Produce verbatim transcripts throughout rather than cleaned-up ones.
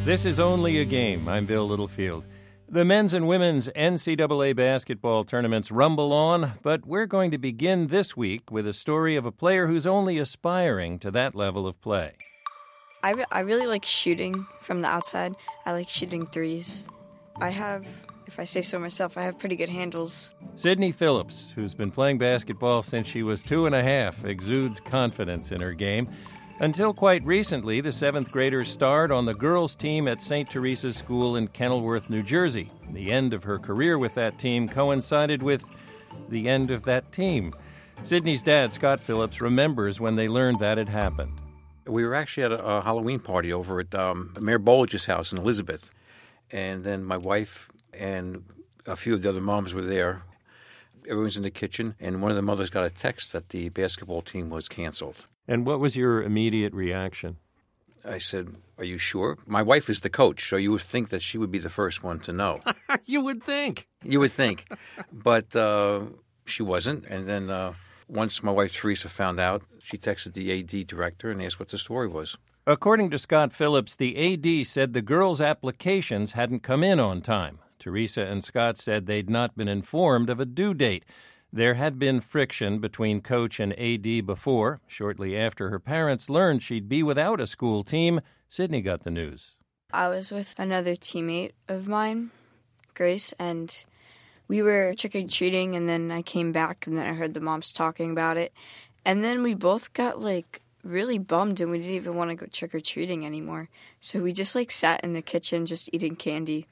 This is Only a Game. I'm Bill Littlefield. The men's and women's N C double A basketball tournaments rumble on, but we're going to begin this week with a story of a player who's only aspiring to that level of play. I, re- I really like shooting from the outside. I like shooting threes. I have, if I say so myself, I have pretty good handles. Sydney Phillips, who's been playing basketball since she was two and a half, exudes confidence in her game. Until quite recently, the seventh graders starred on the girls' team at Saint Teresa's School in Kenilworth, New Jersey. The end of her career with that team coincided with the end of that team. Sydney's dad, Scott Phillips, remembers when they learned that had happened. We were actually at a, a Halloween party over at um, Mayor Bollige's house in Elizabeth. And then my wife and a few of the other moms were there. Everyone's in the kitchen, and one of the mothers got a text that the basketball team was canceled. And what was your immediate reaction? I said, are you sure? My wife is the coach, so you would think that she would be the first one to know. You would think. You would think. But uh, she wasn't. And then uh, once my wife, Teresa, found out, she texted the A D director and asked what the story was. According to Scott Phillips, the A D said the girls' applications hadn't come in on time. Teresa and Scott said they'd not been informed of a due date. There had been friction between coach and A D before. Shortly after her parents learned she'd be without a school team, Sydney got the news. I was with another teammate of mine, Grace, and we were trick-or-treating, and then I came back, and then I heard the moms talking about it. And then we both got, like, really bummed, and we didn't even want to go trick-or-treating anymore. So we just, like, sat in the kitchen just eating candy.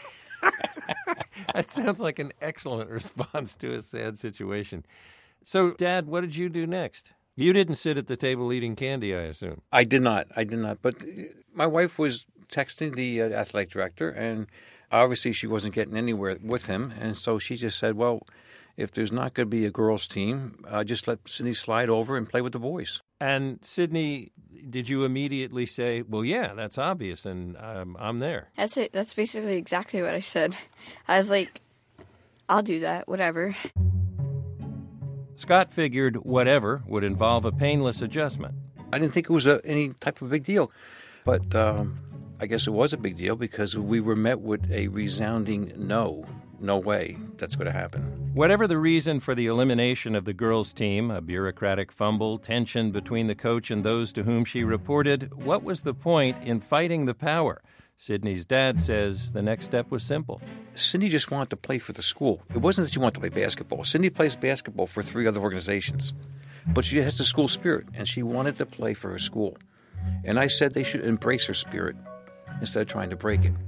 That sounds like an excellent response to a sad situation. So, Dad, what did you do next? You didn't sit at the table eating candy, I assume. I did not. I did not. But my wife was texting the uh, athletic director, and obviously she wasn't getting anywhere with him. And so she just said, well, if there's not going to be a girls' team, uh, just let Sydney slide over and play with the boys. And, Sydney, did you immediately say, well, yeah, that's obvious, and um, I'm there? That's it. That's basically exactly what I said. I was like, I'll do that, whatever. Scott figured whatever would involve a painless adjustment. I didn't think it was a, any type of big deal. But um, I guess it was a big deal because we were met with a resounding no. No way that's going to happen. Whatever the reason for the elimination of the girls' team, a bureaucratic fumble, tension between the coach and those to whom she reported, what was the point in fighting the power? Sydney's dad says the next step was simple. Sydney just wanted to play for the school. It wasn't that she wanted to play basketball. Sydney plays basketball for three other organizations. But she has the school spirit, and she wanted to play for her school. And I said they should embrace her spirit instead of trying to break it.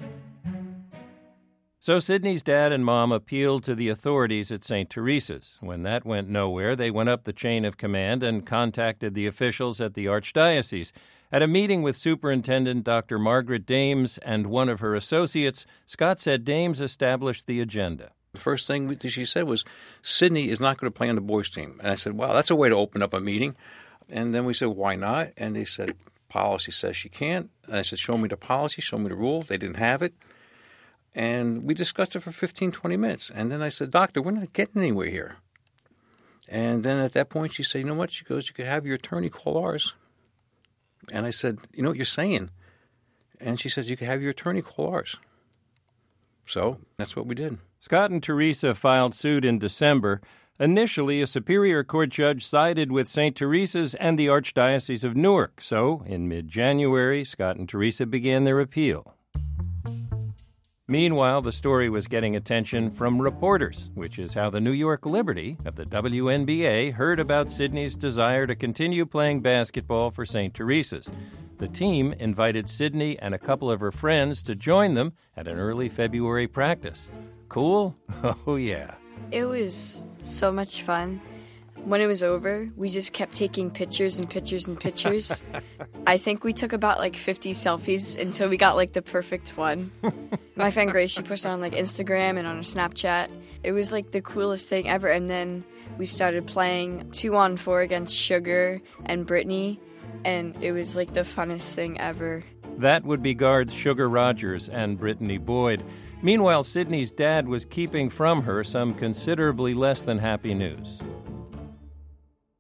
So Sydney's dad and mom appealed to the authorities at Saint Teresa's. When that went nowhere, they went up the chain of command and contacted the officials at the Archdiocese. At a meeting with Superintendent Doctor Margaret Dames and one of her associates, Scott said Dames established the agenda. The first thing that she said was, Sydney is not going to play on the boys' team. And I said, wow, that's a way to open up a meeting. And then we said, why not? And they said, policy says she can't. And I said, show me the policy, show me the rule. They didn't have it. And we discussed it for fifteen, twenty minutes. And then I said, Doctor, we're not getting anywhere here. And then at that point, she said, you know what? She goes, you could have your attorney call ours. And I said, you know what you're saying? And she says, you could have your attorney call ours. So that's what we did. Scott and Teresa filed suit in December. Initially, a Superior Court judge sided with Saint Teresa's and the Archdiocese of Newark. So in mid-January, Scott and Teresa began their appeal. Meanwhile, the story was getting attention from reporters, which is how the New York Liberty of the W N B A heard about Sydney's desire to continue playing basketball for Saint Teresa's. The team invited Sydney and a couple of her friends to join them at an early February practice. Cool? Oh, yeah. It was so much fun. When it was over, we just kept taking pictures and pictures and pictures. I think we took about like fifty selfies until we got like the perfect one. My friend Grace, she posted on like Instagram and on her Snapchat. It was like the coolest thing ever. And then we started playing two on four against Sugar and Brittany, and it was like the funnest thing ever. That would be guards Sugar Rogers and Brittany Boyd. Meanwhile, Sydney's dad was keeping from her some considerably less than happy news.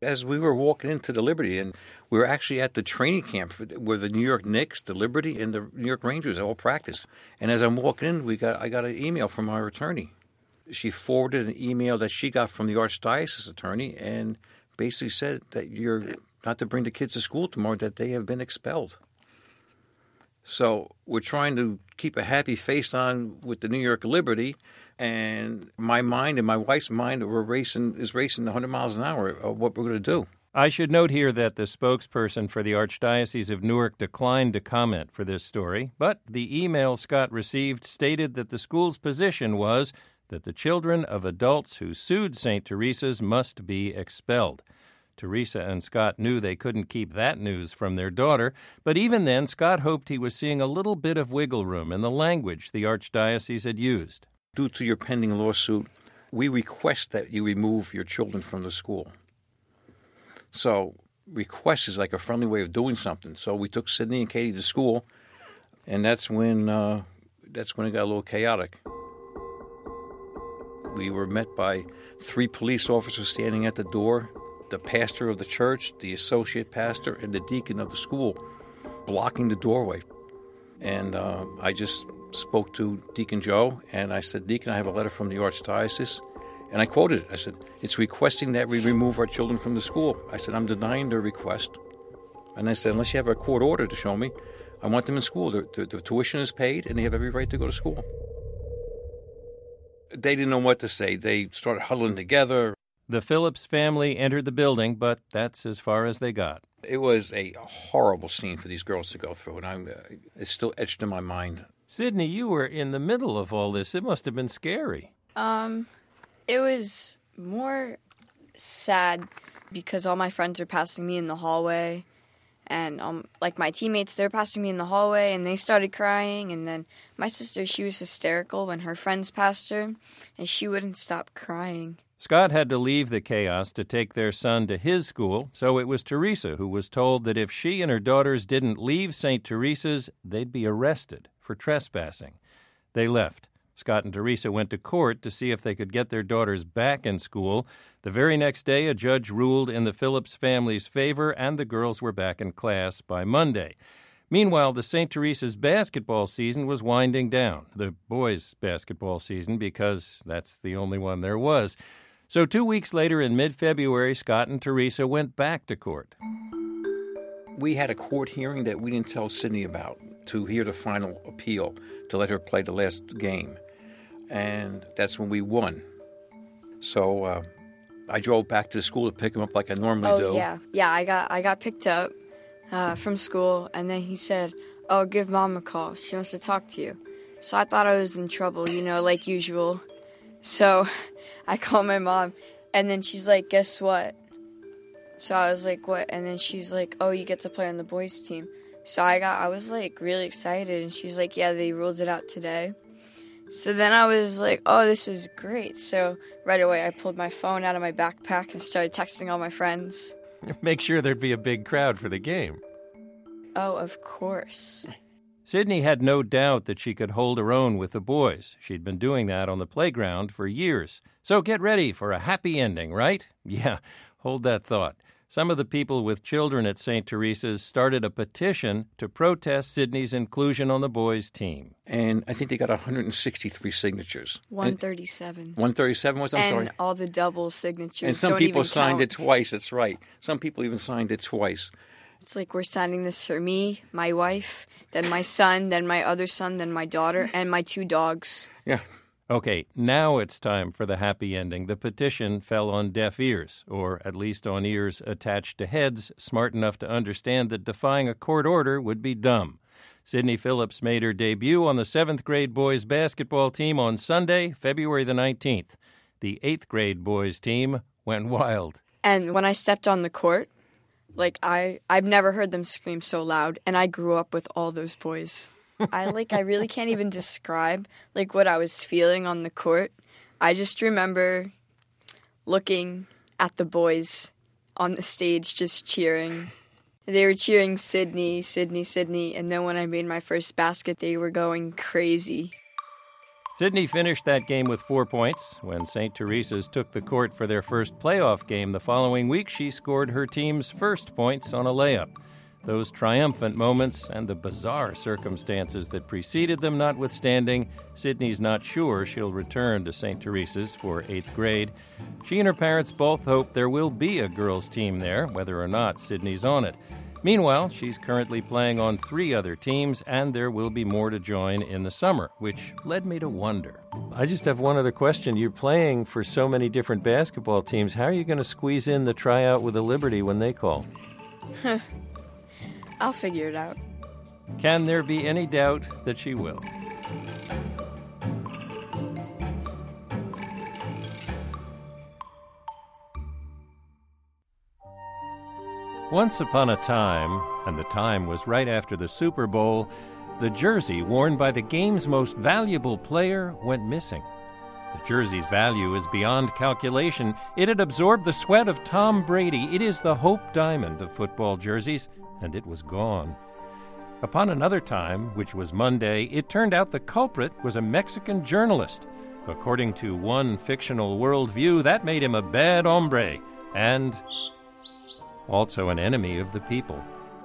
as we were walking into the Liberty, and we were actually at the training camp for, where the New York Knicks, the Liberty, and the New York Rangers all practiced. And as I'm walking in, we got I got an email from our attorney. She forwarded an email that she got from the Archdiocese attorney and basically said that you're not to bring the kids to school tomorrow, that they have been expelled. So we're trying to keep a happy face on with the New York Liberty, and my mind and my wife's mind are racing is racing one hundred miles an hour of what we're going to do. I should note here that the spokesperson for the Archdiocese of Newark declined to comment for this story, but the email Scott received stated that the school's position was that the children of adults who sued Saint Teresa's must be expelled. Teresa and Scott knew they couldn't keep that news from their daughter, but even then, Scott hoped he was seeing a little bit of wiggle room in the language the Archdiocese had used. Due to your pending lawsuit, we request that you remove your children from the school. So request is like a friendly way of doing something. So we took Sydney and Katie to school, and that's when uh, that's when it got a little chaotic. We were met by three police officers standing at the door, the pastor of the church, the associate pastor, and the deacon of the school blocking the doorway. And uh, I just spoke to Deacon Joe, and I said, Deacon, I have a letter from the Archdiocese. And I quoted it. I said, it's requesting that we remove our children from the school. I said, I'm denying their request. And I said, unless you have a court order to show me, I want them in school. The, the, the tuition is paid, and they have every right to go to school. They didn't know what to say. They started huddling together. The Phillips family entered the building, but that's as far as they got. It was a horrible scene for these girls to go through, and I'm, uh, it's still etched in my mind. Sydney, you were in the middle of all this. It must have been scary. Um, it was more sad because all my friends were passing me in the hallway. And, um, like, my teammates, they were passing me in the hallway, and they started crying. And then my sister, she was hysterical when her friends passed her, and she wouldn't stop crying. Scott had to leave the chaos to take their son to his school, so it was Teresa who was told that if she and her daughters didn't leave Saint Teresa's, they'd be arrested for trespassing. They left. Scott and Teresa went to court to see if they could get their daughters back in school. The very next day, a judge ruled in the Phillips family's favor, and the girls were back in class by Monday. Meanwhile, the Saint Teresa's basketball season was winding down, the boys' basketball season, because that's the only one there was. So two weeks later, in mid-February, Scott and Teresa went back to court. We had a court hearing that we didn't tell Sydney about to hear the final appeal, to let her play the last game. And that's when we won. So uh, I drove back to the school to pick him up like I normally oh, do. Oh, yeah. Yeah, I got I got picked up uh, from school, and then he said, oh, give Mom a call. She wants to talk to you. So I thought I was in trouble, you know, like usual. So I called my mom, and then she's like, guess what? So I was like, what? And then she's like, oh, you get to play on the boys' team. So I got, I was like really excited, and she's like, yeah, they ruled it out today. So then I was like, oh, this is great. So right away I pulled my phone out of my backpack and started texting all my friends. Make sure there'd be a big crowd for the game. Oh, of course. Sydney had no doubt that she could hold her own with the boys. She'd been doing that on the playground for years. So get ready for a happy ending, right? Yeah, hold that thought. Some of the people with children at Saint Teresa's started a petition to protest Sydney's inclusion on the boys' team. And I think they got one hundred sixty-three signatures. one thirty-seven. one thirty-seven was, I'm and sorry. And all the double signatures. And some don't people even signed count. it twice, that's right. Some people even signed it twice. It's like we're signing this for me, my wife, then my son, then my other son, then my daughter, and my two dogs. Yeah. Okay, now it's time for the happy ending. The petition fell on deaf ears, or at least on ears attached to heads smart enough to understand that defying a court order would be dumb. Sydney Phillips made her debut on the seventh grade boys basketball team on Sunday, February the nineteenth. The eighth grade boys team went wild. And when I stepped on the court, like I, I've never heard them scream so loud, and I grew up with all those boys. I like I really can't even describe like what I was feeling on the court. I just remember looking at the boys on the stage just cheering. They were cheering Sydney, Sydney, Sydney, and then when I made my first basket, they were going crazy. Sydney finished that game with four points. When Saint Teresa's took the court for their first playoff game the following week, she scored her team's first points on a layup. Those triumphant moments and the bizarre circumstances that preceded them notwithstanding, Sydney's not sure she'll return to Saint Teresa's for eighth grade. She and her parents both hope there will be a girls' team there, whether or not Sydney's on it. Meanwhile, she's currently playing on three other teams, and there will be more to join in the summer, which led me to wonder. I just have one other question. You're playing for so many different basketball teams. How are you going to squeeze in the tryout with the Liberty when they call? I'll figure it out. Can there be any doubt that she will? Once upon a time, and the time was right after the Super Bowl, the jersey worn by the game's most valuable player went missing. The jersey's value is beyond calculation. It had absorbed the sweat of Tom Brady. It is the Hope Diamond of football jerseys, and it was gone. Upon another time, which was Monday, it turned out the culprit was a Mexican journalist. According to one fictional worldview, that made him a bad hombre, and also an enemy of the people.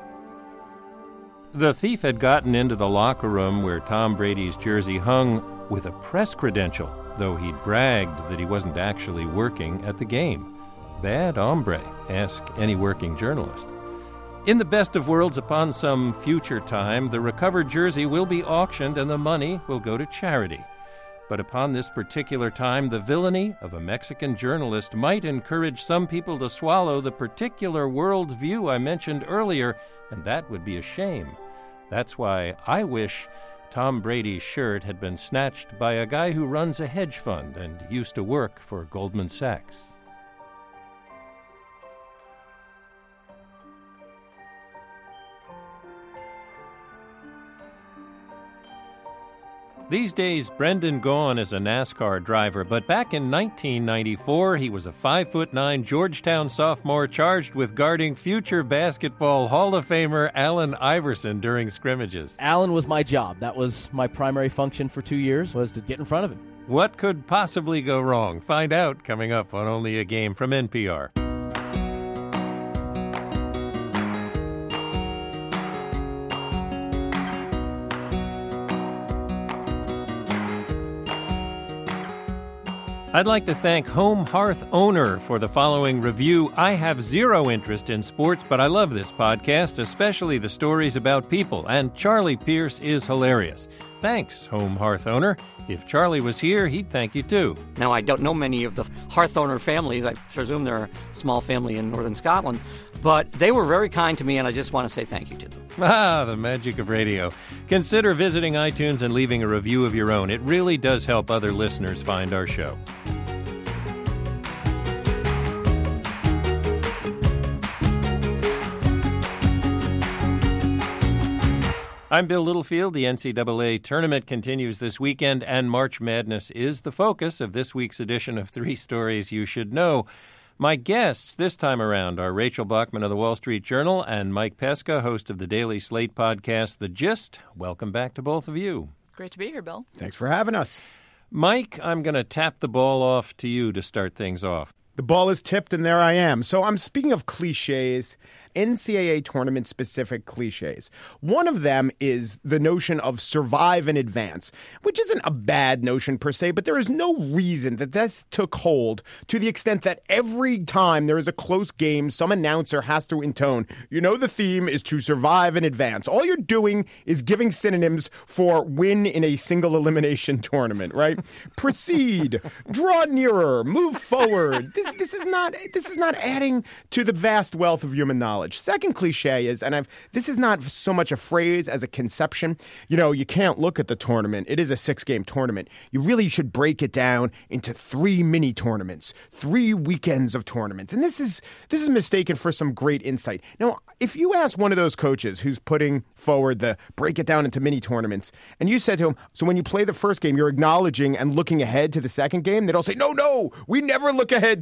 The thief had gotten into the locker room where Tom Brady's jersey hung with a press credential, though he'd bragged that he wasn't actually working at the game. Bad hombre, ask any working journalist. In the best of worlds, upon some future time, the recovered jersey will be auctioned and the money will go to charity. But upon this particular time, the villainy of a Mexican journalist might encourage some people to swallow the particular worldview I mentioned earlier, and that would be a shame. That's why I wish Tom Brady's shirt had been snatched by a guy who runs a hedge fund and used to work for Goldman Sachs. These days, Brendan Gaughan is a NASCAR driver, but back in nineteen ninety-four, he was a five foot nine Georgetown sophomore charged with guarding future basketball Hall of Famer Allen Iverson during scrimmages. Allen was my job. That was my primary function for two years, was to get in front of him. What could possibly go wrong? Find out coming up on Only a Game from N P R. I'd like to thank Home Hearth Owner for the following review. I have zero interest in sports, but I love this podcast, especially the stories about people, and Charlie Pierce is hilarious. Thanks, Home Hearth Owner. If Charlie was here, he'd thank you too. Now, I don't know many of the Hearth Owner families. I presume they're a small family in northern Scotland, but they were very kind to me, and I just want to say thank you to them. Ah, the magic of radio. Consider visiting iTunes and leaving a review of your own. It really does help other listeners find our show. I'm Bill Littlefield. The N C double A tournament continues this weekend, and March Madness is the focus of this week's edition of Three Stories You Should Know. My guests this time around are Rachel Bachman of the Wall Street Journal and Mike Pesca, host of the Daily Slate podcast, The Gist. Welcome back to both of you. Great to be here, Bill. Thanks for having us. Mike, I'm going to tap the ball off to you to start things off. The ball is tipped, and there I am. So I'm speaking of cliches, N C double A tournament-specific cliches. One of them is the notion of survive and advance, which isn't a bad notion per se, but there is no reason that this took hold to the extent that every time there is a close game, some announcer has to intone, you know, the theme is to survive and advance. All you're doing is giving synonyms for win in a single elimination tournament, right? Proceed, draw nearer, move forward. This this is not this is not adding to the vast wealth of human knowledge. Second cliche is, and I've this is not so much a phrase as a conception. You know, you can't look at the tournament. It is a six-game tournament. You really should break it down into three mini tournaments, three weekends of tournaments. And this is this is mistaken for some great insight. Now, if you ask one of those coaches who's putting forward the break it down into mini tournaments, and you said to him, so when you play the first game, you're acknowledging and looking ahead to the second game, they'd all say, no, no, we never look ahead to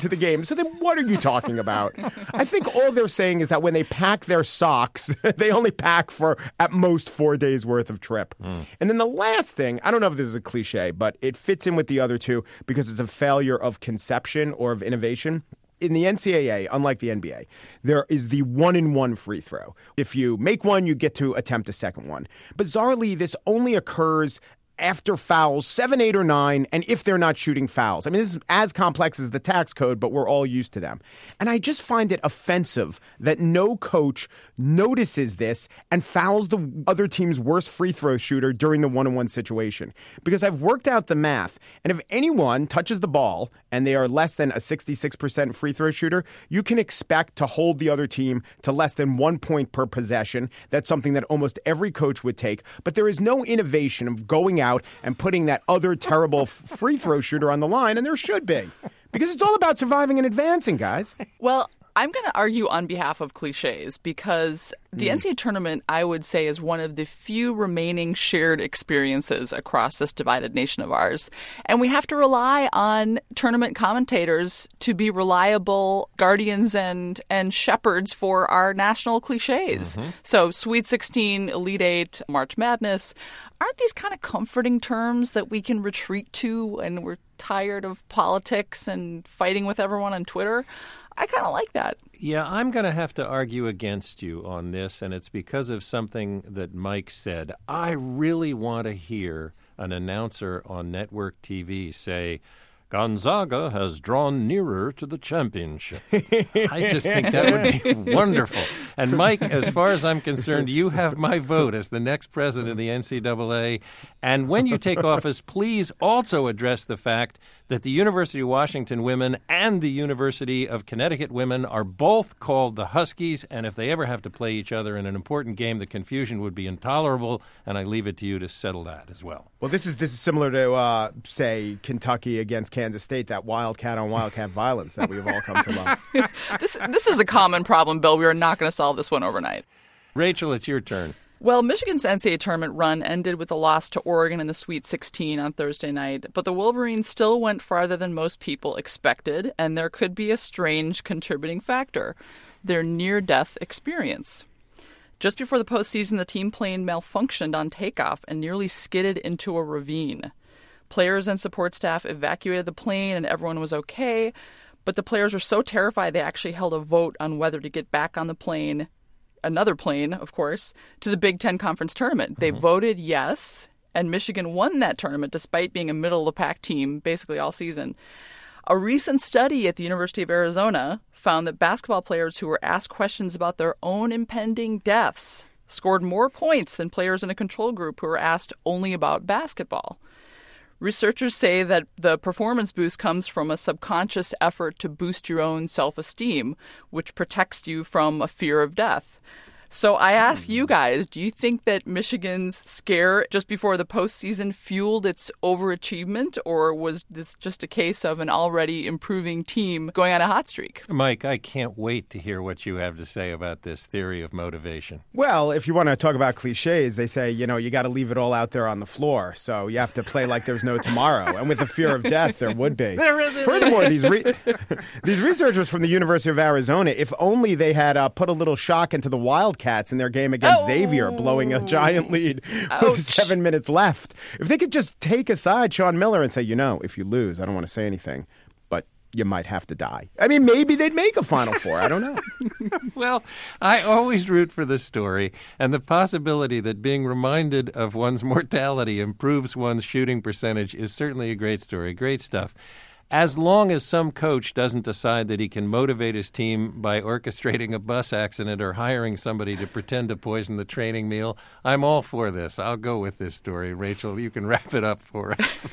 the game. So then what are you talking about? I think all they're saying is that when they pack their socks, they only pack for at most four days worth of trip. Mm. And then the last thing, I don't know if this is a cliche, but it fits in with the other two because it's a failure of conception or of innovation. In the N C double A, unlike the N B A, there is the one-in-one free throw. If you make one, you get to attempt a second one. Bizarrely, this only occurs after fouls, seven, eight, or nine, and if they're not shooting fouls. I mean, this is as complex as the tax code, but we're all used to them. And I just find it offensive that no coach notices this and fouls the other team's worst free throw shooter during the one-on-one situation. Because I've worked out the math, and if anyone touches the ball and they are less than a sixty-six percent free throw shooter, you can expect to hold the other team to less than one point per possession. That's something that almost every coach would take. But there is no innovation of going out and putting that other terrible free throw shooter on the line, and there should be. Because it's all about surviving and advancing, guys. Well, I'm going to argue on behalf of cliches because the mm. N C double A tournament, I would say, is one of the few remaining shared experiences across this divided nation of ours. And we have to rely on tournament commentators to be reliable guardians and, and shepherds for our national cliches. Mm-hmm. So Sweet sixteen, Elite Eight, March Madness. Aren't these kind of comforting terms that we can retreat to when we're tired of politics and fighting with everyone on Twitter? I kind of like that. Yeah, I'm going to have to argue against you on this, and it's because of something that Mike said. I really want to hear an announcer on network T V say, Gonzaga has drawn nearer to the championship. I just think that would be wonderful. And, Mike, as far as I'm concerned, you have my vote as the next president of the N C double A. And when you take office, please also address the fact that the University of Washington women and the University of Connecticut women are both called the Huskies, and if they ever have to play each other in an important game, the confusion would be intolerable, and I leave it to you to settle that as well. Well, this is this is similar to, uh, say, Kentucky against Kansas State, that wildcat on wildcat violence that we have all come to love. this, this is a common problem, Bill. We are not going to solve this one overnight. Rachel, it's your turn. Well, Michigan's N C double A tournament run ended with a loss to Oregon in the Sweet sixteen on Thursday night, but the Wolverines still went farther than most people expected, and there could be a strange contributing factor: their near-death experience. Just before the postseason, the team plane malfunctioned on takeoff and nearly skidded into a ravine. Players and support staff evacuated the plane, and everyone was okay, but the players were so terrified they actually held a vote on whether to get back on the plane, another plane, of course, to the Big Ten Conference tournament. Mm-hmm. They voted yes, and Michigan won that tournament despite being a middle-of-the-pack team basically all season. A recent study at the University of Arizona found that basketball players who were asked questions about their own impending deaths scored more points than players in a control group who were asked only about basketball. Researchers say that the performance boost comes from a subconscious effort to boost your own self-esteem, which protects you from a fear of death. So I ask you guys, do you think that Michigan's scare just before the postseason fueled its overachievement, or was this just a case of an already improving team going on a hot streak? Mike, I can't wait to hear what you have to say about this theory of motivation. Well, if you want to talk about cliches, they say, you know, you got to leave it all out there on the floor. So you have to play like there's no tomorrow. And with the fear of death, there would be. There isn't. Furthermore, these re- these researchers from the University of Arizona, if only they had uh, put a little shock into the Wildcats in their game against oh. Xavier, blowing a giant lead Ouch. with seven minutes left. If they could just take aside Sean Miller and say, you know, if you lose, I don't want to say anything, but you might have to die. I mean, maybe they'd make a Final Four. I don't know. Well, I always root for the story, and the possibility that being reminded of one's mortality improves one's shooting percentage is certainly a great story. Great stuff. As long as some coach doesn't decide that he can motivate his team by orchestrating a bus accident or hiring somebody to pretend to poison the training meal, I'm all for this. I'll go with this story. Rachel, you can wrap it up for us.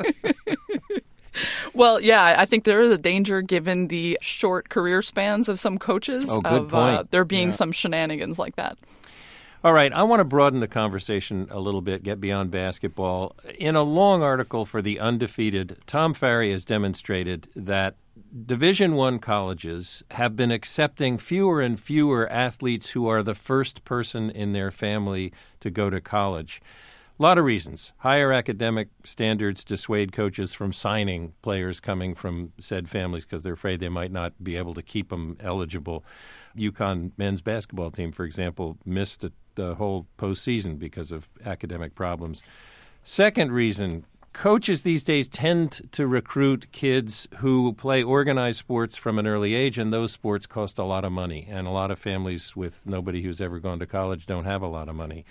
Well, yeah, I think there is a danger given the short career spans of some coaches oh, good of point. Uh, there being yeah. some shenanigans like that. All right, I want to broaden the conversation a little bit, get beyond basketball. In a long article for The Undefeated, Tom Farrey has demonstrated that Division I colleges have been accepting fewer and fewer athletes who are the first person in their family to go to college. A lot of reasons. Higher academic standards dissuade coaches from signing players coming from said families because they're afraid they might not be able to keep them eligible. UConn men's basketball team, for example, missed the, the whole postseason because of academic problems. Second reason, coaches these days tend to recruit kids who play organized sports from an early age, and those sports cost a lot of money. And a lot of families with nobody who's ever gone to college don't have a lot of money.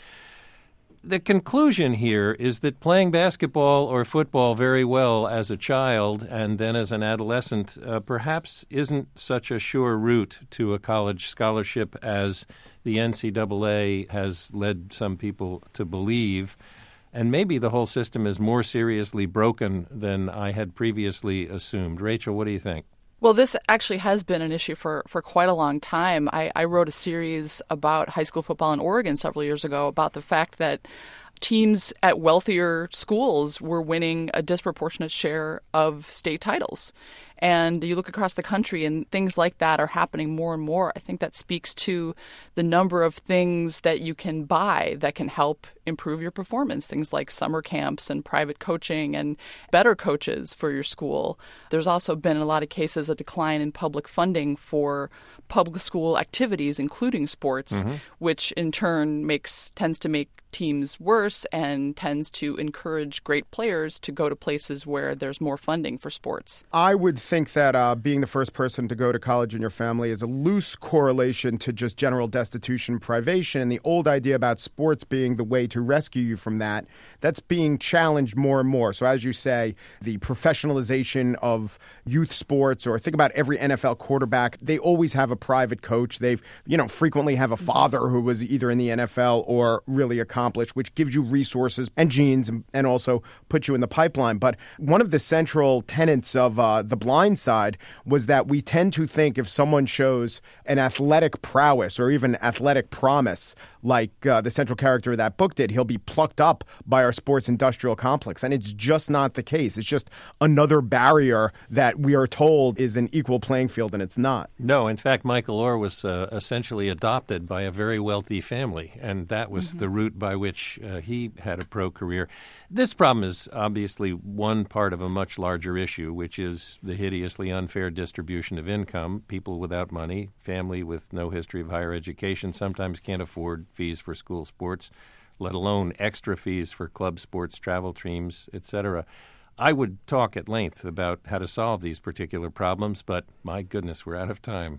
The conclusion here is that playing basketball or football very well as a child and then as an adolescent uh, perhaps isn't such a sure route to a college scholarship as the N C double A has led some people to believe. And maybe the whole system is more seriously broken than I had previously assumed. Rachel, what do you think? Well, this actually has been an issue for, for quite a long time. I, I wrote a series about high school football in Oregon several years ago about the fact that teams at wealthier schools were winning a disproportionate share of state titles. And you look across the country and things like that are happening more and more. I think that speaks to the number of things that you can buy that can help improve your performance, things like summer camps and private coaching and better coaches for your school. There's also been in a lot of cases a decline in public funding for public school activities, including sports, mm-hmm. which in turn makes tends to make teams worse and tends to encourage great players to go to places where there's more funding for sports. I would think that uh, being the first person to go to college in your family is a loose correlation to just general destitution, privation, and the old idea about sports being the way to rescue you from that, that's being challenged more and more. So as you say, the professionalization of youth sports, or think about every N F L quarterback, they always have a private coach. They've, you know, frequently have a father who was either in the N F L or really accomplished, which gives you resources and genes and, and also puts you in the pipeline. But one of the central tenets of uh, The Blind Side was that we tend to think if someone shows an athletic prowess or even athletic promise, like uh, the central character of that book did, he'll be plucked up by our sports industrial complex. And it's just not the case. It's just another barrier that we are told is an equal playing field, and it's not. No, in fact, Michael Orr was uh, essentially adopted by a very wealthy family, and that was mm-hmm. the route by which uh, he had a pro career. This problem is obviously one part of a much larger issue, which is the hideously unfair distribution of income. People without money, family with no history of higher education, sometimes can't afford fees for school sports, let alone extra fees for club sports, travel teams, et cetera. I would talk at length about how to solve these particular problems, but my goodness, we're out of time.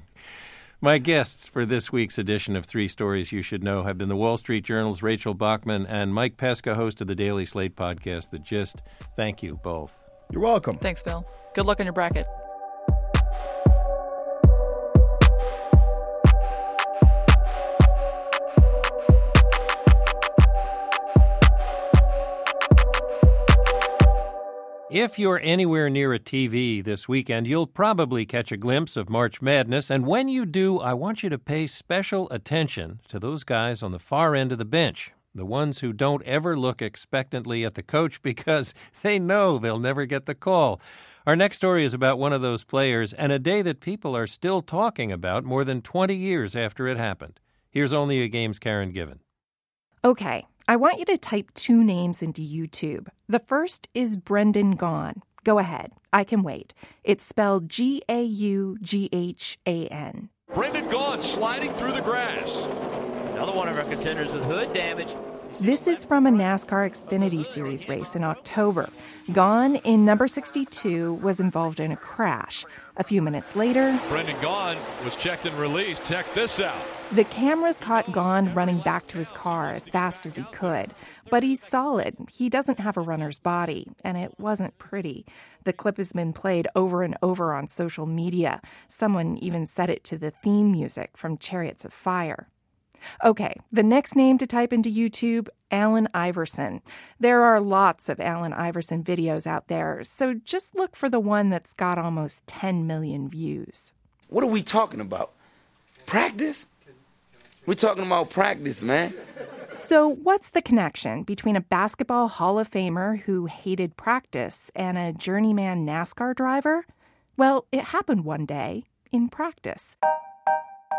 My guests for this week's edition of Three Stories You Should Know have been the Wall Street Journal's Rachel Bachman and Mike Pesca, host of the Daily Slate podcast, The Gist. Thank you both. You're welcome. Thanks, Bill. Good luck on your bracket. If you're anywhere near a T V this weekend, you'll probably catch a glimpse of March Madness, and when you do, I want you to pay special attention to those guys on the far end of the bench, the ones who don't ever look expectantly at the coach because they know they'll never get the call. Our next story is about one of those players and a day that people are still talking about more than twenty years after it happened. Here's Only a Game's Karen Given. Okay, I want you to type two names into YouTube. The first is Brendan Gaughan. Go ahead. I can wait. It's spelled G A U G H A N. Brendan Gaughan sliding through the grass. Another one of our contenders with hood damage. This is from a NASCAR Xfinity Series race in October. Gaughan, in number sixty-two, was involved in a crash. A few minutes later, Brendan Gaughan was checked and released. Check this out. The cameras caught Gaughan running back to his car as fast as he could. But he's solid. He doesn't have a runner's body, and it wasn't pretty. The clip has been played over and over on social media. Someone even set it to the theme music from Chariots of Fire. Okay, the next name to type into YouTube, Allen Iverson. There are lots of Allen Iverson videos out there, so just look for the one that's got almost ten million views. What are we talking about? Practice? We're talking about practice, man. So what's the connection between a basketball Hall of Famer who hated practice and a journeyman NASCAR driver? Well, it happened one day in practice.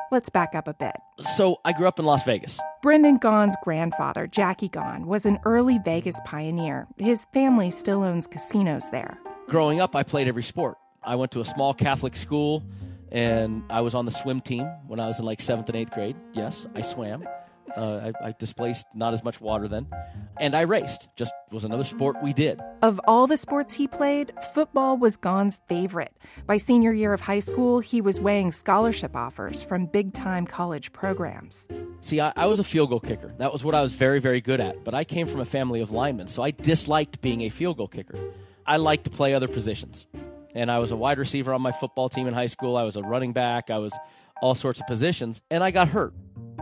Let's back up a bit. So I grew up in Las Vegas. Brendan Gaughan's grandfather, Jackie Gaughan, was an early Vegas pioneer. His family still owns casinos there. Growing up, I played every sport. I went to a small Catholic school, and I was on the swim team when I was in like seventh and eighth grade. Yes, I swam. Uh, I, I displaced not as much water then. And I raced. Just was another sport we did. Of all the sports he played, football was Gaughan's favorite. By senior year of high school, he was weighing scholarship offers from big-time college programs. See, I, I was a field goal kicker. That was what I was very, very good at. But I came from a family of linemen, so I disliked being a field goal kicker. I liked to play other positions. And I was a wide receiver on my football team in high school. I was a running back. I was all sorts of positions. And I got hurt.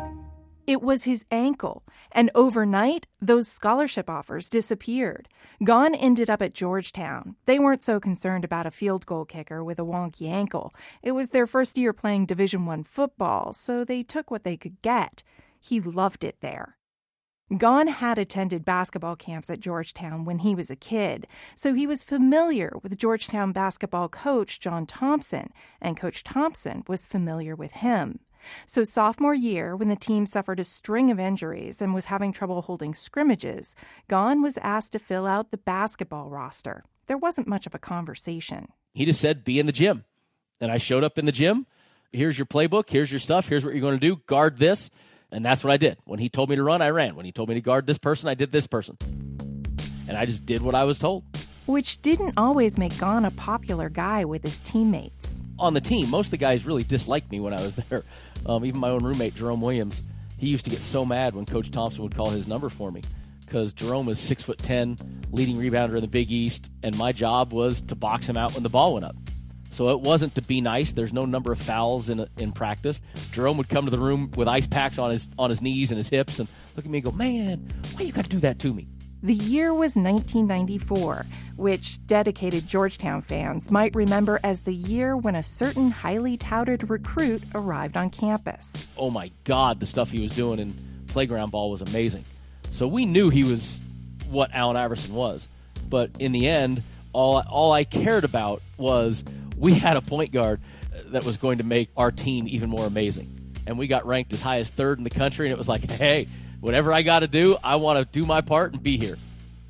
It was his ankle, and overnight, those scholarship offers disappeared. Gaughan ended up at Georgetown. They weren't so concerned about a field goal kicker with a wonky ankle. It was their first year playing Division I football, so they took what they could get. He loved it there. Gaughan had attended basketball camps at Georgetown when he was a kid, so he was familiar with Georgetown basketball coach John Thompson, and Coach Thompson was familiar with him. So sophomore year, when the team suffered a string of injuries and was having trouble holding scrimmages, Gaughan was asked to fill out the basketball roster. There wasn't much of a conversation. He just said, be in the gym. And I showed up in the gym. Here's your playbook. Here's your stuff. Here's what you're going to do. Guard this. And that's what I did. When he told me to run, I ran. When he told me to guard this person, I did this person. And I just did what I was told. Which didn't always make Gaughan a popular guy with his teammates. On the team, most of the guys really disliked me when I was there. Um, even my own roommate, Jerome Williams, he used to get so mad when Coach Thompson would call his number for me because Jerome was six foot ten, leading rebounder in the Big East, and my job was to box him out when the ball went up. So it wasn't to be nice. There's no number of fouls in in practice. Jerome would come to the room with ice packs on his on his knees and his hips and look at me and go, man, why you got to do that to me? The year was nineteen ninety-four, which dedicated Georgetown fans might remember as the year when a certain highly touted recruit arrived on campus. Oh my God, the stuff he was doing in playground ball was amazing. So we knew he was what Allen Iverson was. But in the end, all, all I cared about was we had a point guard that was going to make our team even more amazing. And we got ranked as high as third in the country, and it was like, hey, whatever I got to do, I want to do my part and be here.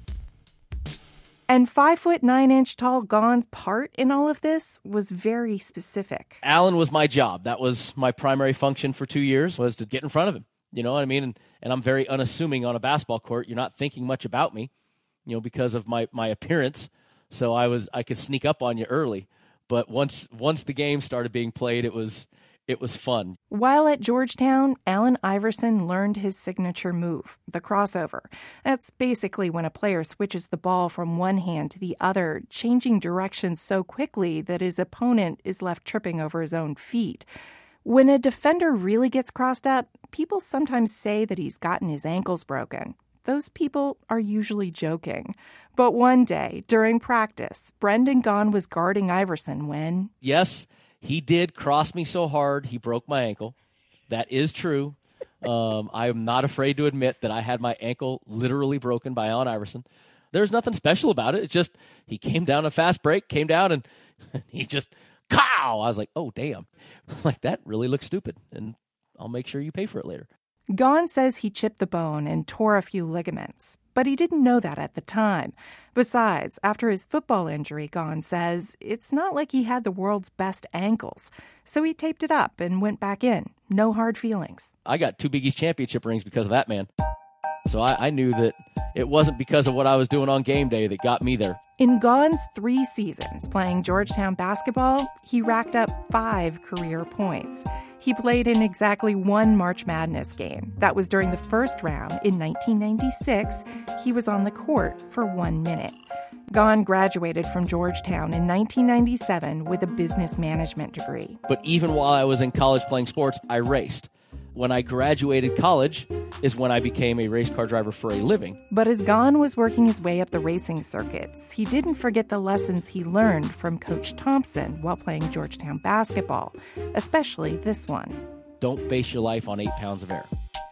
And five foot nine inch tall Gaughan's part in all of this was very specific. Allen was my job. That was my primary function for two years was to get in front of him. You know what I mean? And, and I'm very unassuming on a basketball court. You're not thinking much about me, you know, because of my, my appearance. So I was I could sneak up on you early. But once once the game started being played, it was it was fun. While at Georgetown, Allen Iverson learned his signature move, the crossover. That's basically when a player switches the ball from one hand to the other, changing directions so quickly that his opponent is left tripping over his own feet. When a defender really gets crossed up, people sometimes say that he's gotten his ankles broken. Those people are usually joking. But one day, during practice, Brendan Gaughan was guarding Iverson when... Yes, he did cross me so hard, he broke my ankle. That is true. Um, I am not afraid to admit that I had my ankle literally broken by Allen Iverson. There's nothing special about it. It's just he came down a fast break, came down, and he just, cow! I was like, oh, damn. Like, that really looks stupid, and I'll make sure you pay for it later. Gaughan says he chipped the bone and tore a few ligaments, but he didn't know that at the time. Besides, after his football injury, Gaughan says, it's not like he had the world's best ankles. So he taped it up and went back in. No hard feelings. I got two Big East championship rings because of that, man. So I, I knew that it wasn't because of what I was doing on game day that got me there. In Gaughan's three seasons playing Georgetown basketball, he racked up five career points. He played in exactly one March Madness game. That was during the first round in nineteen ninety-six. He was on the court for one minute. Gaughan graduated from Georgetown in nineteen ninety-seven with a business management degree. But even while I was in college playing sports, I raced. When I graduated college is when I became a race car driver for a living. But as Gaughan was working his way up the racing circuits, he didn't forget the lessons he learned from Coach Thompson while playing Georgetown basketball, especially this one. Don't base your life on eight pounds of air,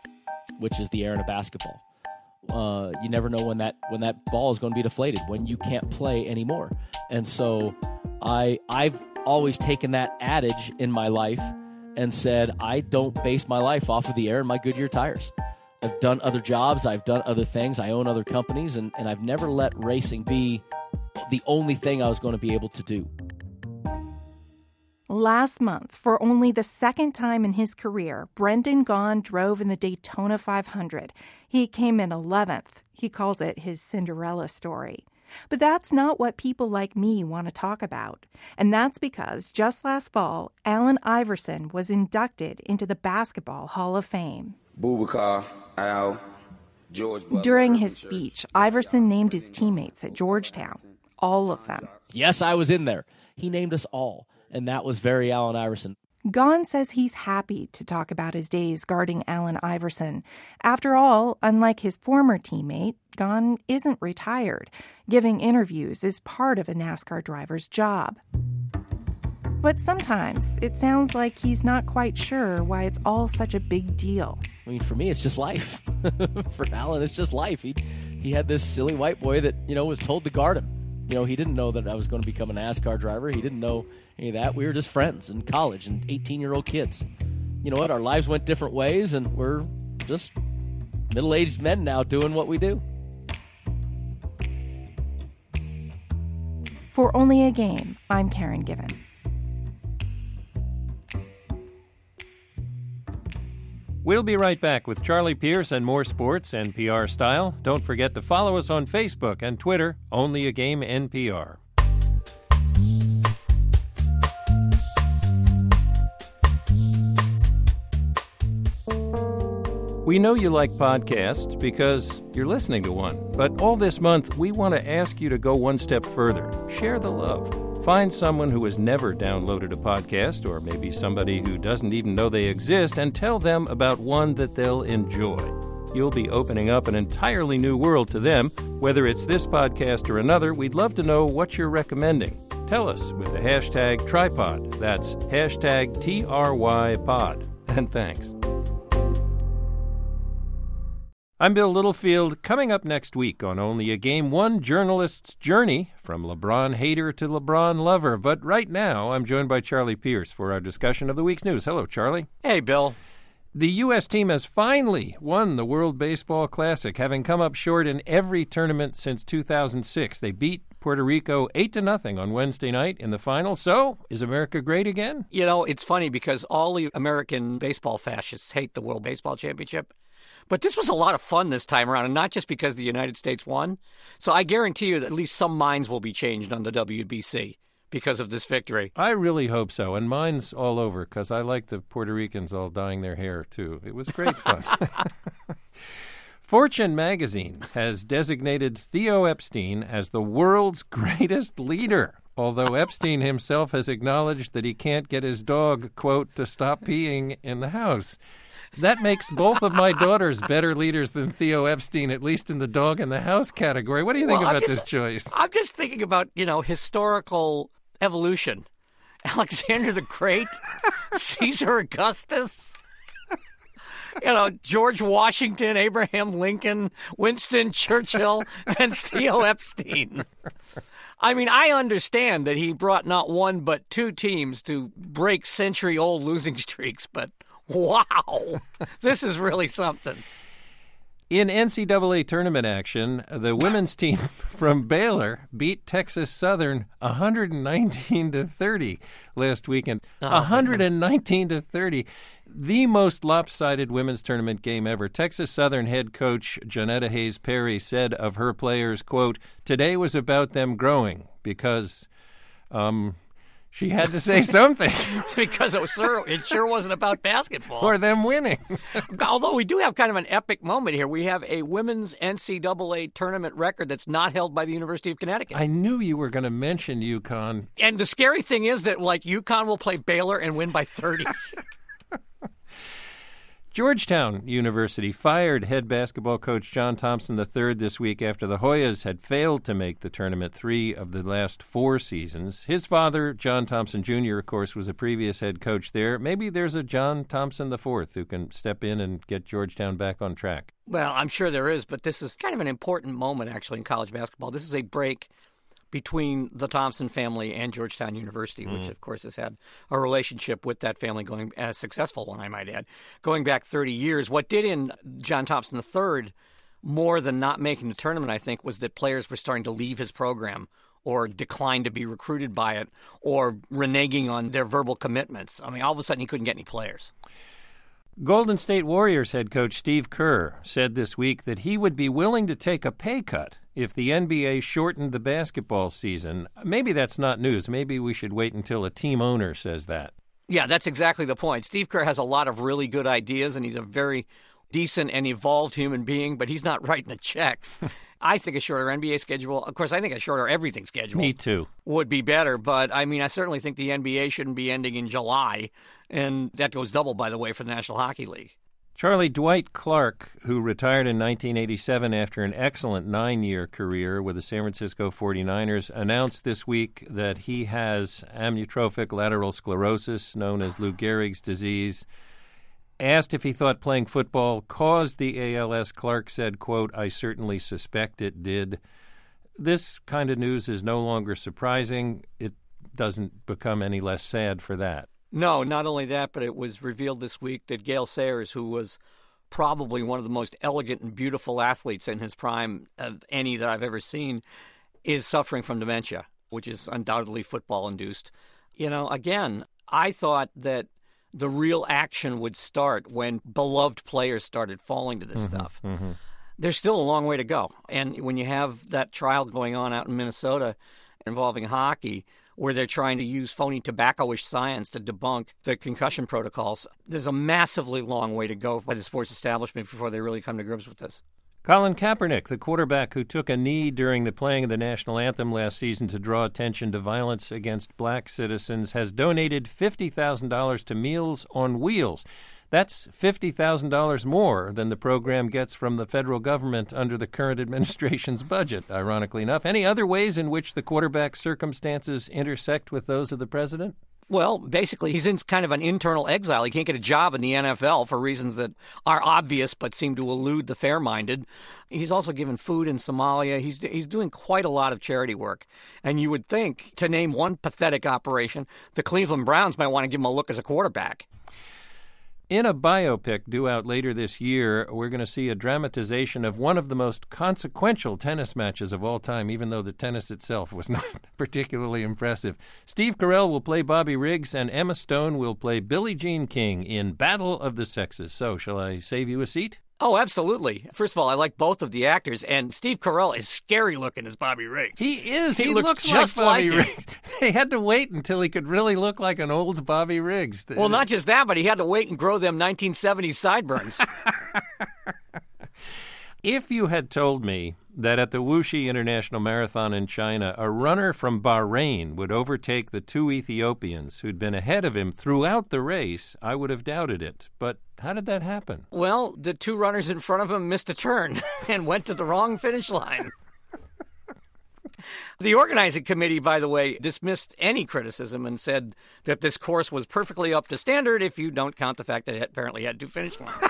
which is the air in a basketball. Uh, you never know when that when that ball is going to be deflated, when you can't play anymore. And so I, I've always taken that adage in my life and said, I don't base my life off of the air and my Goodyear tires. I've done other jobs, I've done other things, I own other companies, and, and I've never let racing be the only thing I was going to be able to do. Last month, for only the second time in his career, Brendan Gaughan drove in the Daytona five hundred. He came in eleventh. He calls it his Cinderella story. But that's not what people like me want to talk about. And that's because just last fall, Allen Iverson was inducted into the Basketball Hall of Fame. Boubacar, Al, George Butler. During his speech, Iverson named his teammates at Georgetown. All of them. Yes, I was in there. He named us all. And that was very Allen Iverson. Gaughan says he's happy to talk about his days guarding Allen Iverson. After all, unlike his former teammate, Gaughan isn't retired. Giving interviews is part of a NASCAR driver's job. But sometimes it sounds like he's not quite sure why it's all such a big deal. I mean, for me, it's just life. For Allen, it's just life. He he had this silly white boy that, you know, was told to guard him. You know, he didn't know that I was going to become a NASCAR driver. He didn't know any of that. We were just friends in college and eighteen-year-old kids. You know what? Our lives went different ways, and we're just middle-aged men now doing what we do. For Only a Game, I'm Karen Given. We'll be right back with Charlie Pierce and more sports N P R style. Don't forget to follow us on Facebook and Twitter, Only a Game N P R. We know you like podcasts because you're listening to one. But all this month, we want to ask you to go one step further. Share the love. Find someone who has never downloaded a podcast, or maybe somebody who doesn't even know they exist, and tell them about one that they'll enjoy. You'll be opening up an entirely new world to them. Whether it's this podcast or another, we'd love to know what you're recommending. Tell us with the hashtag Tripod. That's hashtag T R Y pod. And thanks. I'm Bill Littlefield. Coming up next week on Only a Game, one journalist's journey from LeBron hater to LeBron lover. But right now, I'm joined by Charlie Pierce for our discussion of the week's news. Hello, Charlie. Hey, Bill. The U S team has finally won the World Baseball Classic, having come up short in every tournament since two thousand six. They beat Puerto Rico eight to nothing on Wednesday night in the final. So, is America great again? You know, it's funny because all the American baseball fascists hate the World Baseball Championship. But this was a lot of fun this time around, and not just because the United States won. So I guarantee you that at least some minds will be changed on the W B C because of this victory. I really hope so, and mine's all over because I like the Puerto Ricans all dyeing their hair, too. It was great fun. Fortune magazine has designated Theo Epstein as the world's greatest leader, although Epstein himself has acknowledged that he can't get his dog, quote, to stop peeing in the house. That makes both of my daughters better leaders than Theo Epstein, at least in the dog in the house category. What do you think well, about just, this choice? I'm just thinking about, you know, historical evolution. Alexander the Great, Caesar Augustus, you know, George Washington, Abraham Lincoln, Winston Churchill, and Theo Epstein. I mean, I understand that he brought not one but two teams to break century-old losing streaks, but wow, this is really something. In N C double A tournament action, the women's team from Baylor beat Texas Southern one hundred nineteen to thirty last weekend. Oh, one hundred nineteen to thirty. The most lopsided women's tournament game ever. Texas Southern head coach Jonetta Hayes Perry said of her players, quote, "Today was about them growing because um she had to say something." Because it, was sure, it sure wasn't about basketball. Or them winning. Although we do have kind of an epic moment here. We have a women's N C double A tournament record that's not held by the University of Connecticut. I knew you were going to mention UConn. And the scary thing is that, like, UConn will play Baylor and win by thirty. Georgetown University fired head basketball coach John Thompson the third this week after the Hoyas had failed to make the tournament three of the last four seasons. His father, John Thompson Junior, of course, was a previous head coach there. Maybe there's a John Thompson the fourth who can step in and get Georgetown back on track. Well, I'm sure there is, but this is kind of an important moment, actually, in college basketball. This is a break between the Thompson family and Georgetown University, which, mm. of course, has had a relationship with that family going, a successful one, I might add, going back thirty years. What did in John Thompson the third, more than not making the tournament, I think, was that players were starting to leave his program or decline to be recruited by it or reneging on their verbal commitments. I mean, all of a sudden he couldn't get any players. Golden State Warriors head coach Steve Kerr said this week that he would be willing to take a pay cut if the N B A shortened the basketball season. Maybe that's not news. Maybe we should wait until a team owner says that. Yeah, that's exactly the point. Steve Kerr has a lot of really good ideas, and he's a very decent and evolved human being, but he's not writing the checks. I think a shorter N B A schedule, of course, I think a shorter everything schedule Me too. would be better. But, I mean, I certainly think the N B A shouldn't be ending in July. And that goes double, by the way, for the National Hockey League. Charlie, Dwight Clark, who retired in nineteen eighty-seven after an excellent nine-year career with the San Francisco forty-niners, announced this week that he has amyotrophic lateral sclerosis, known as Lou Gehrig's disease. Asked if he thought playing football caused the A L S, Clark said, quote, "I certainly suspect it did." This kind of news is no longer surprising. It doesn't become any less sad for that. No, not only that, but it was revealed this week that Gale Sayers, who was probably one of the most elegant and beautiful athletes in his prime of any that I've ever seen, is suffering from dementia, which is undoubtedly football-induced. You know, again, I thought that the real action would start when beloved players started falling to this mm-hmm, stuff. Mm-hmm. There's still a long way to go. And when you have that trial going on out in Minnesota involving hockey, where they're trying to use phony tobacco-ish science to debunk the concussion protocols, there's a massively long way to go by the sports establishment before they really come to grips with this. Colin Kaepernick, the quarterback who took a knee during the playing of the national anthem last season to draw attention to violence against black citizens, has donated fifty thousand dollars to Meals on Wheels. That's fifty thousand dollars more than the program gets from the federal government under the current administration's budget, ironically enough. Any other ways in which the quarterback's circumstances intersect with those of the president? Well, basically, he's in kind of an internal exile. He can't get a job in the N F L for reasons that are obvious but seem to elude the fair-minded. He's also given food in Somalia. He's he's doing quite a lot of charity work. And you would think, to name one pathetic operation, the Cleveland Browns might want to give him a look as a quarterback. In a biopic due out later this year, we're going to see a dramatization of one of the most consequential tennis matches of all time, even though the tennis itself was not particularly impressive. Steve Carell will play Bobby Riggs, and Emma Stone will play Billie Jean King in Battle of the Sexes. So, shall I save you a seat? Oh, absolutely. First of all, I like both of the actors, and Steve Carell is scary looking as Bobby Riggs. He is. He, he looks, looks just like Bobby like Riggs. They had to wait until he could really look like an old Bobby Riggs. Well, not just that, but he had to wait and grow them nineteen seventies sideburns. If you had told me that at the Wuxi International Marathon in China, a runner from Bahrain would overtake the two Ethiopians who'd been ahead of him throughout the race, I would have doubted it. But how did that happen? Well, the two runners in front of him missed a turn and went to the wrong finish line. The organizing committee, by the way, dismissed any criticism and said that this course was perfectly up to standard if you don't count the fact that it apparently had two finish lines.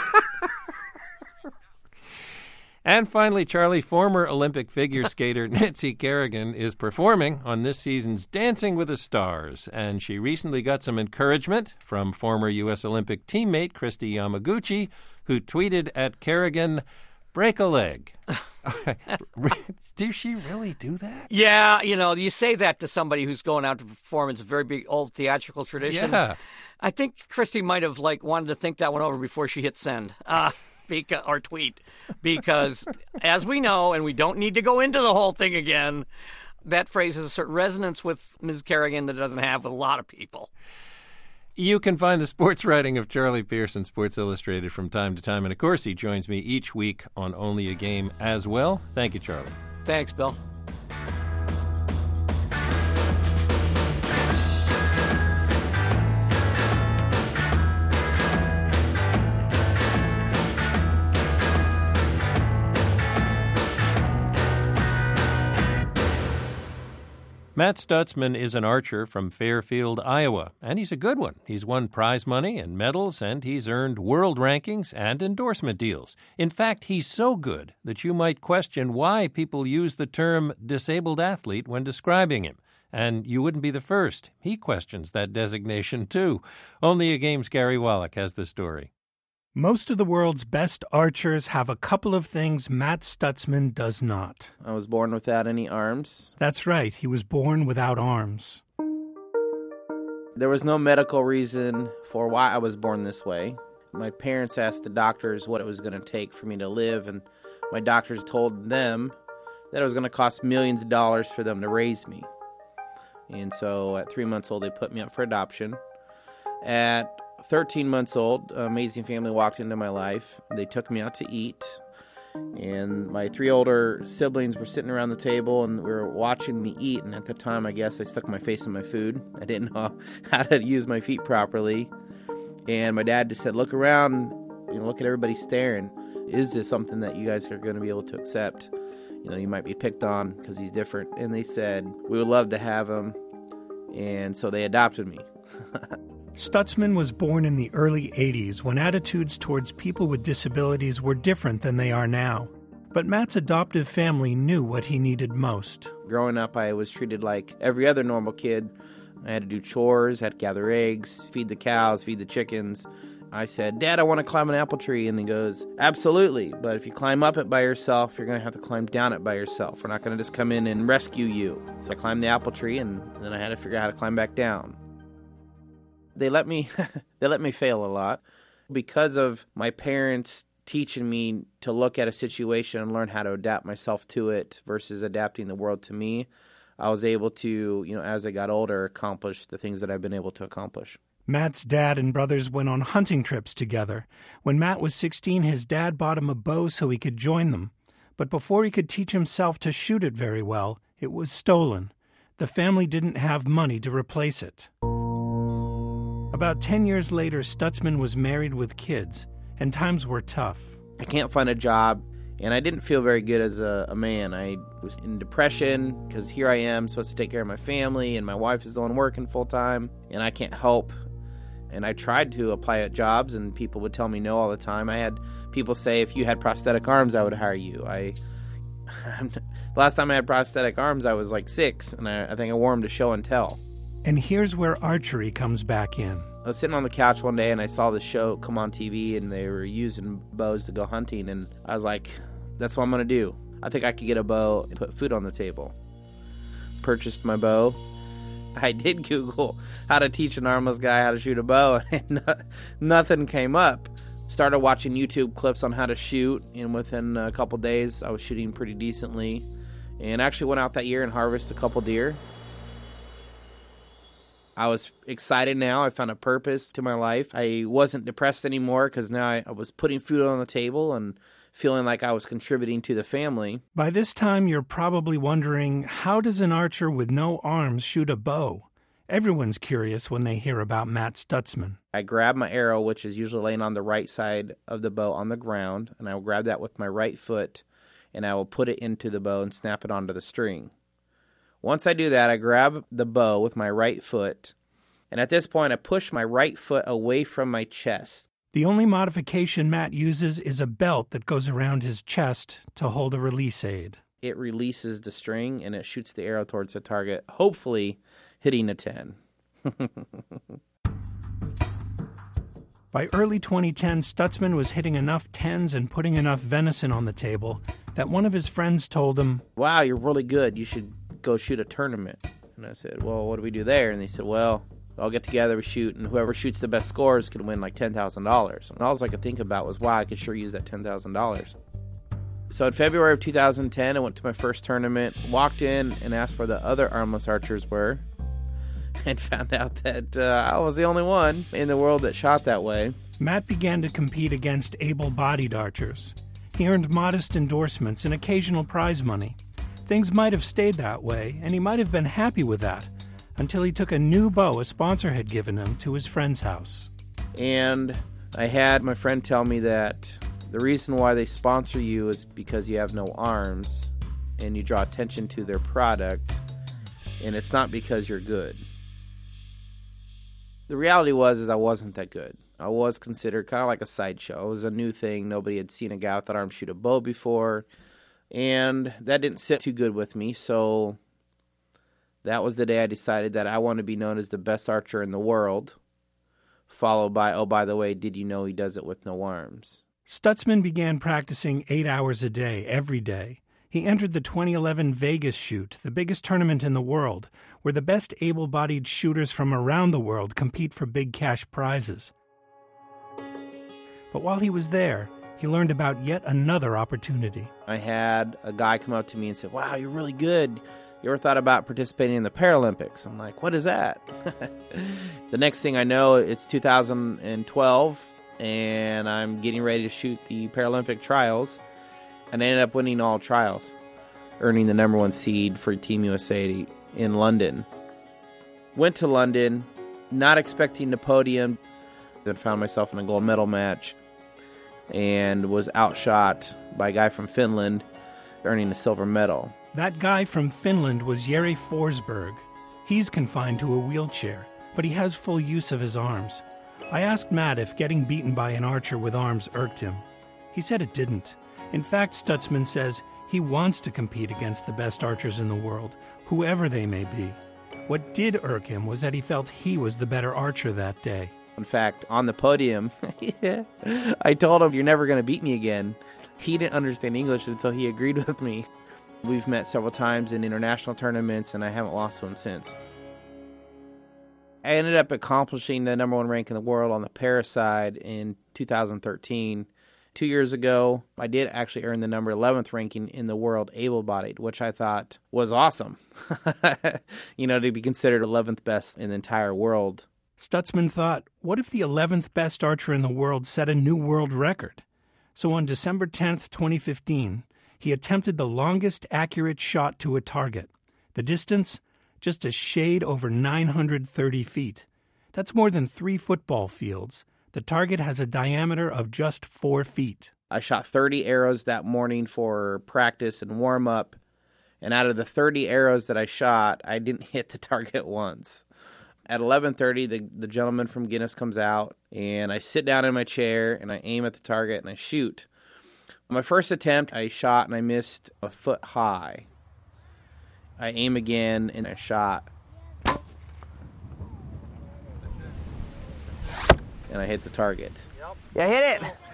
And finally, Charlie, former Olympic figure skater Nancy Kerrigan is performing on this season's Dancing with the Stars, and she recently got some encouragement from former U S Olympic teammate Kristi Yamaguchi, who tweeted at Kerrigan, "Break a leg." Does she really do that? Yeah, you know, you say that to somebody who's going out to perform. It's a very big old theatrical tradition. Yeah. I think Kristi might have like wanted to think that one over before she hit send. Uh Because, or tweet, because as we know, and we don't need to go into the whole thing again, that phrase has a certain resonance with Miz Kerrigan that it doesn't have with a lot of people. You can find the sports writing of Charlie Pierce in Sports Illustrated from time to time, and of course he joins me each week on Only a Game as well. Thank you, Charlie. Thanks, Bill. Matt Stutzman is an archer from Fairfield, Iowa, and he's a good one. He's won prize money and medals, and he's earned world rankings and endorsement deals. In fact, he's so good that you might question why people use the term disabled athlete when describing him. And you wouldn't be the first. He questions that designation, too. Only a Game's Gary Wallach has the story. Most of the world's best archers have a couple of things Matt Stutzman does not. I was born without any arms. That's right, he was born without arms. There was no medical reason for why I was born this way. My parents asked the doctors what it was going to take for me to live, and my doctors told them that it was going to cost millions of dollars for them to raise me. And so at three months old, they put me up for adoption. At thirteen months old, an amazing family walked into my life. They took me out to eat, and my three older siblings were sitting around the table, and we were watching me eat. And at the time, I guess I stuck my face in my food. I didn't know how to use my feet properly. And my dad just said, look around, you know, look at everybody staring. Is this something that you guys are going to be able to accept? You know, you might be picked on because he's different. And they said, we would love to have him. And so they adopted me. Stutzman was born in the early eighties when attitudes towards people with disabilities were different than they are now. But Matt's adoptive family knew what he needed most. Growing up, I was treated like every other normal kid. I had to do chores, had to gather eggs, feed the cows, feed the chickens. I said, Dad, I want to climb an apple tree. And he goes, absolutely. But if you climb up it by yourself, you're going to have to climb down it by yourself. We're not going to just come in and rescue you. So I climbed the apple tree, and then I had to figure out how to climb back down. They let me they let me fail a lot because of my parents teaching me to look at a situation and learn how to adapt myself to it versus adapting the world to me. I was able to, you know, as I got older, accomplish the things that I've been able to accomplish. Matt's dad and brothers went on hunting trips together. When Matt was sixteen, his dad bought him a bow so he could join them. But before he could teach himself to shoot it very well, it was stolen. The family didn't have money to replace it. About ten years later, Stutzman was married with kids, and times were tough. I can't find a job, and I didn't feel very good as a, a man. I was in depression because here I am supposed to take care of my family, and my wife is the one working full-time, and I can't help. And I tried to apply at jobs, and people would tell me no all the time. I had people say, if you had prosthetic arms, I would hire you. I the last time I had prosthetic arms, I was like six, and I, I think I wore them to show and tell. And here's where archery comes back in. I was sitting on the couch one day and I saw this show come on T V and they were using bows to go hunting, and I was like, that's what I'm going to do. I think I could get a bow and put food on the table. Purchased my bow. I did Google how to teach an armless guy how to shoot a bow, and no, nothing came up. Started watching YouTube clips on how to shoot, and within a couple days I was shooting pretty decently, and actually went out that year and harvested a couple deer. I was excited now. I found a purpose to my life. I wasn't depressed anymore because now I, I was putting food on the table and feeling like I was contributing to the family. By this time, you're probably wondering, how does an archer with no arms shoot a bow? Everyone's curious when they hear about Matt Stutzman. I grab my arrow, which is usually laying on the right side of the bow on the ground, and I will grab that with my right foot, and I will put it into the bow and snap it onto the string. Once I do that, I grab the bow with my right foot, and at this point, I push my right foot away from my chest. The only modification Matt uses is a belt that goes around his chest to hold a release aid. It releases the string, and it shoots the arrow towards the target, hopefully hitting a ten. By early twenty ten, Stutzman was hitting enough tens and putting enough venison on the table that one of his friends told him, wow, you're really good. You should go shoot a tournament. And I said, well, what do we do there? And they said, well, I'll get together, we shoot, and whoever shoots the best scores can win like ten thousand dollars. And all I could think about was, wow, I could sure use that ten thousand dollars. So in February of two thousand ten, I went to my first tournament, walked in and asked where the other armless archers were, and found out that uh, I was the only one in the world that shot that way. Matt began to compete against able-bodied archers. He earned modest endorsements and occasional prize money. Things might have stayed that way, and he might have been happy with that, until he took a new bow a sponsor had given him to his friend's house. And I had my friend tell me that the reason why they sponsor you is because you have no arms, and you draw attention to their product, and it's not because you're good. The reality was is I wasn't that good. I was considered kind of like a sideshow. It was a new thing. Nobody had seen a guy with that arm shoot a bow before, and that didn't sit too good with me. So that was the day I decided that I want to be known as the best archer in the world, followed by, oh, by the way, did you know he does it with no arms? Stutzman began practicing eight hours a day, every day. He entered the twenty eleven Vegas Shoot, the biggest tournament in the world, where the best able-bodied shooters from around the world compete for big cash prizes. But while he was there, he learned about yet another opportunity. I had a guy come up to me and say, wow, you're really good. You ever thought about participating in the Paralympics? I'm like, what is that? The next thing I know, it's two thousand twelve, and I'm getting ready to shoot the Paralympic trials, and I ended up winning all trials, earning the number one seed for Team U S A in London. Went to London, not expecting the podium, then found myself in a gold medal match, and was outshot by a guy from Finland, earning a silver medal. That guy from Finland was Jere Forsberg. He's confined to a wheelchair, but he has full use of his arms. I asked Matt if getting beaten by an archer with arms irked him. He said it didn't. In fact, Stutzman says he wants to compete against the best archers in the world, whoever they may be. What did irk him was that he felt he was the better archer that day. In fact, on the podium, yeah, I told him, you're never going to beat me again. He didn't understand English until he agreed with me. We've met several times in international tournaments, and I haven't lost to him since. I ended up accomplishing the number one rank in the world on the para side in two thousand thirteen. Two years ago, I did actually earn the number eleventh ranking in the world able-bodied, which I thought was awesome. You know, to be considered eleventh best in the entire world. Stutzman thought, what if the eleventh best archer in the world set a new world record? So on December tenth, twenty fifteen, he attempted the longest accurate shot to a target. The distance, just a shade over nine hundred thirty feet. That's more than three football fields. The target has a diameter of just four feet. I shot thirty arrows that morning for practice and warm-up, and out of the thirty arrows that I shot, I didn't hit the target once. At eleven thirty, the, the gentleman from Guinness comes out, and I sit down in my chair, and I aim at the target, and I shoot. My first attempt, I shot, and I missed a foot high. I aim again, and I shot. And I hit the target. Yeah, hit it.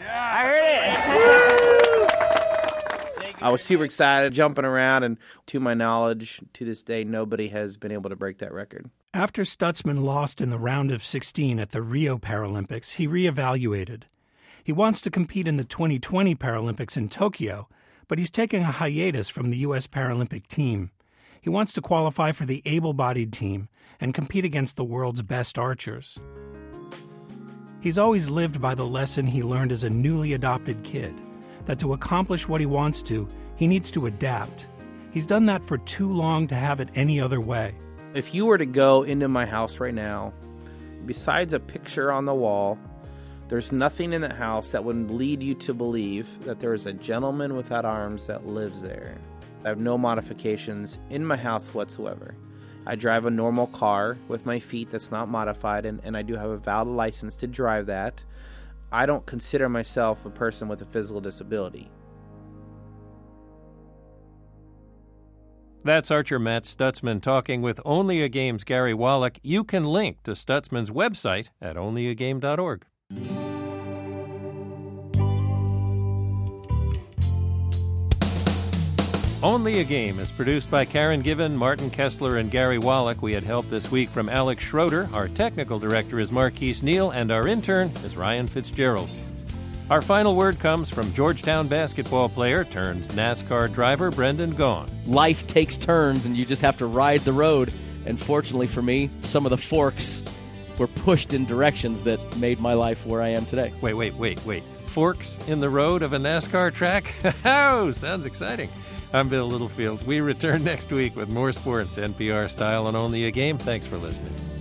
I heard it. I was super excited, jumping around, and to my knowledge, to this day, nobody has been able to break that record. After Stutzman lost in the round of sixteen at the Rio Paralympics, he reevaluated. He wants to compete in the twenty twenty Paralympics in Tokyo, but he's taking a hiatus from the U S Paralympic team. He wants to qualify for the able-bodied team and compete against the world's best archers. He's always lived by the lesson he learned as a newly adopted kid, that to accomplish what he wants to, he needs to adapt. He's done that for too long to have it any other way. If you were to go into my house right now, besides a picture on the wall, there's nothing in the house that would lead you to believe that there is a gentleman without arms that lives there. I have no modifications in my house whatsoever. I drive a normal car with my feet that's not modified, and, and I do have a valid license to drive that. I don't consider myself a person with a physical disability. That's archer Matt Stutzman talking with Only a Game's Gary Wallach. You can link to Stutzman's website at only a game dot org. Only a Game is produced by Karen Given, Martin Kessler, and Gary Wallach. We had help this week from Alex Schroeder. Our technical director is Marquise Neal, and our intern is Ryan Fitzgerald. Our final word comes from Georgetown basketball player turned NASCAR driver Brendan Gaughan. Life takes turns, and you just have to ride the road. And fortunately for me, some of the forks were pushed in directions that made my life where I am today. Wait, wait, wait, wait. Forks in the road of a NASCAR track? Oh, sounds exciting. I'm Bill Littlefield. We return next week with more sports, N P R style on Only a Game. Thanks for listening.